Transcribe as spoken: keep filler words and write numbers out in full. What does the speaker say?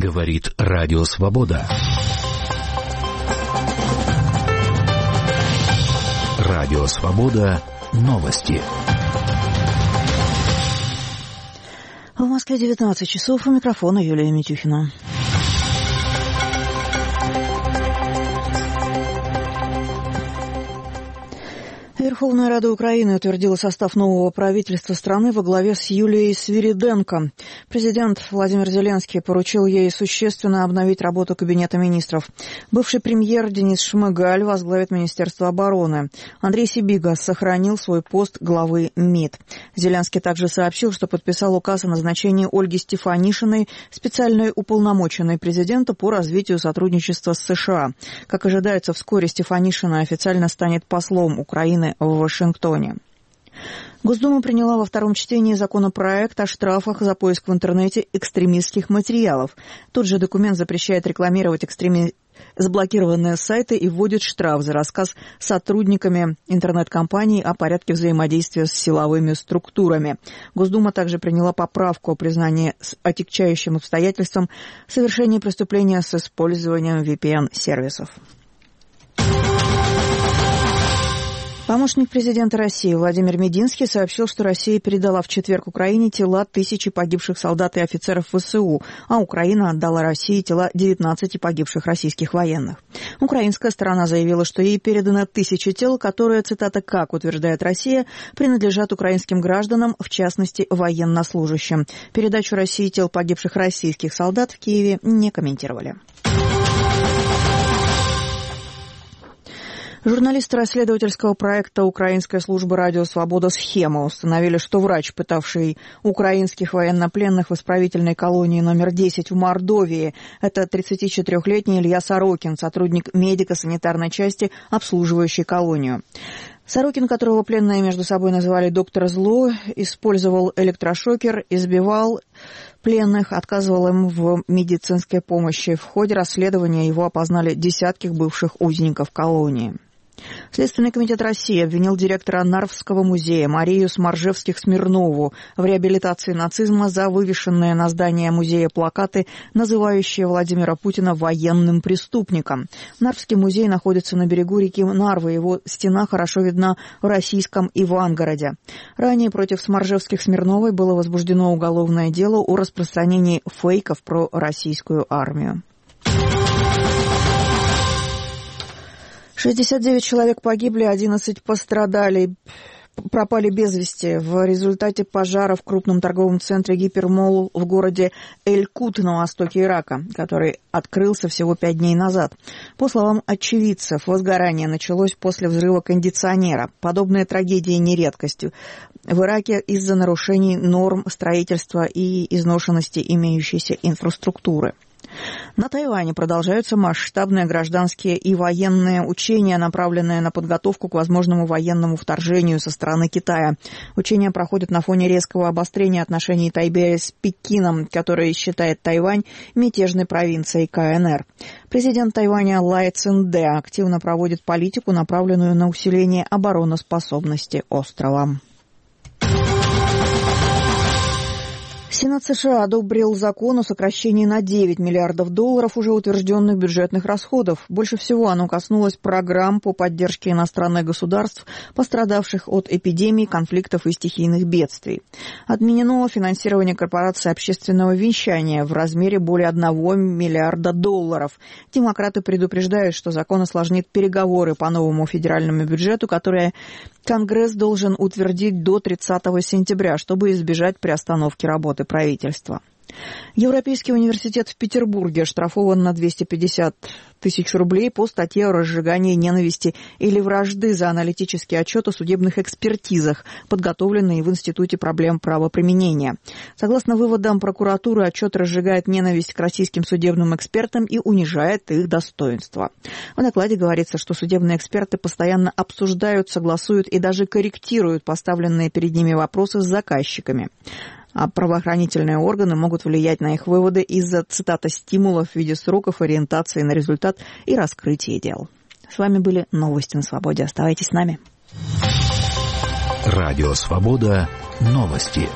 Говорит Радио Свобода. Радио Свобода. Новости. В Москве девятнадцать часов. У микрофона Юлия Митюхина. Верховная Рада Украины утвердила состав нового правительства страны во главе с Юлией Свириденко. Президент Владимир Зеленский поручил ей существенно обновить работу Кабинета министров. Бывший премьер Денис Шмыгаль возглавит Министерство обороны. Андрей Сибига сохранил свой пост главы МИД. Зеленский также сообщил, что подписал указ о назначении Ольги Стефанишиной специальной уполномоченной президента по развитию сотрудничества с США. Как ожидается, вскоре Стефанишина официально станет послом Украины в Вашингтоне. Госдума приняла во втором чтении законопроект о штрафах за поиск в интернете экстремистских материалов. Тот же документ запрещает рекламировать экстреми... заблокированные сайты и вводит штраф за рассказ сотрудниками интернет-компаний о порядке взаимодействия с силовыми структурами. Госдума также приняла поправку о признании с отягчающим обстоятельством совершения преступления с использованием ви пи эн-сервисов. Помощник президента России Владимир Мединский сообщил, что Россия передала в четверг Украине тела тысячи погибших солдат и офицеров ВСУ, а Украина отдала России тела девятнадцати погибших российских военных. Украинская сторона заявила, что ей передано тысячи тел, которые, цитата, как утверждает Россия, принадлежат украинским гражданам, в частности, военнослужащим. Передачу России тел погибших российских солдат в Киеве не комментировали. Журналисты расследовательского проекта «Украинская служба радио Свобода. Схема» установили, что врач, пытавший украинских военнопленных в исправительной колонии номер десять в Мордовии, это тридцатичетырёхлетний Илья Сорокин, сотрудник медико-санитарной части, обслуживающей колонию. Сорокин, которого пленные между собой называли «доктор Зло», использовал электрошокер, избивал пленных, отказывал им в медицинской помощи. В ходе расследования его опознали десятки бывших узников колонии. Следственный комитет России обвинил директора Нарвского музея Марию Сморжевских-Смирнову в реабилитации нацизма за вывешенные на здание музея плакаты, называющие Владимира Путина военным преступником. Нарвский музей находится на берегу реки Нарвы, его стена хорошо видна в российском Ивангороде. Ранее против Сморжевских-Смирновой было возбуждено уголовное дело о распространении фейков про российскую армию. шестьдесят девять человек погибли, одиннадцать пострадали, пропали без вести в результате пожара в крупном торговом центре «Гипермолл» в городе Эль-Кут на востоке Ирака, который открылся всего пять дней назад. По словам очевидцев, возгорание началось после взрыва кондиционера. Подобные трагедии не редкость в Ираке из-за нарушений норм строительства и изношенности имеющейся инфраструктуры. На Тайване продолжаются масштабные гражданские и военные учения, направленные на подготовку к возможному военному вторжению со стороны Китая. Учения проходят на фоне резкого обострения отношений Тайбэя с Пекином, который считает Тайвань мятежной провинцией ка эн эр. Президент Тайваня Лай Цзиньде активно проводит политику, направленную на усиление обороноспособности острова. Сенат США одобрил закон о сокращении на девять миллиардов долларов уже утвержденных бюджетных расходов. Больше всего оно коснулось программ по поддержке иностранных государств, пострадавших от эпидемий, конфликтов и стихийных бедствий. Отменено финансирование корпораций общественного вещания в размере более одного миллиарда долларов. Демократы предупреждают, что закон осложнит переговоры по новому федеральному бюджету, которые Конгресс должен утвердить до тридцатого сентября, чтобы избежать приостановки работы правительства. Европейский университет в Петербурге оштрафован на двести пятьдесят тысяч рублей по статье о разжигании ненависти или вражды за аналитический отчет о судебных экспертизах, подготовленный в Институте проблем правоприменения. Согласно выводам прокуратуры, отчет разжигает ненависть к российским судебным экспертам и унижает их достоинство. В докладе говорится, что судебные эксперты постоянно обсуждают, согласуют и даже корректируют поставленные перед ними вопросы с заказчиками. А правоохранительные органы могут влиять на их выводы из-за, цитата, стимулов в виде сроков, ориентации на результат и раскрытия дел. С вами были новости на Свободе. Оставайтесь с нами. Радио Свобода. Новости.